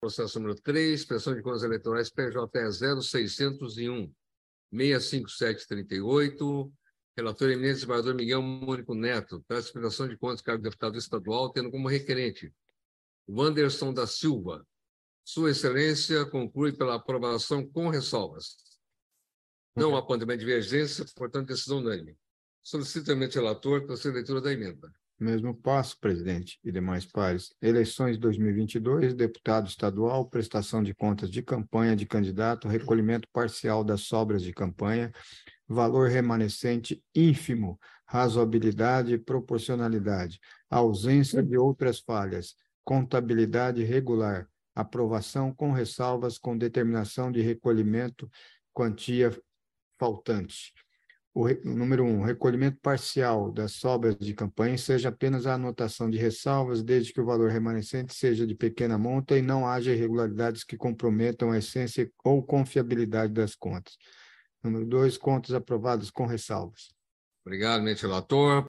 Processo número 3, prestação de contas eleitorais PJE 0601 65738. Relator eminente desembargador Miguel Mônico Neto, traz a prestação de contas do cargo de deputado estadual, tendo como requerente Wanderson da Silva. Sua Excelência conclui pela aprovação com ressalvas. Não há ponto de divergência, portanto, decisão unânime. Solicito ao eminente relator para a leitura da emenda. Mesmo passo, presidente e demais pares. Eleições 2022, deputado estadual, prestação de contas de campanha de candidato, recolhimento parcial das sobras de campanha, valor remanescente ínfimo, razoabilidade e proporcionalidade, ausência de outras falhas, contabilidade regular, aprovação com ressalvas com determinação de recolhimento, quantia faltante. Número 1, recolhimento parcial das sobras de campanha, seja apenas a anotação de ressalvas, desde que o valor remanescente seja de pequena monta e não haja irregularidades que comprometam a essência ou confiabilidade das contas. Número 2, contas aprovadas com ressalvas. Obrigado, eminente relator.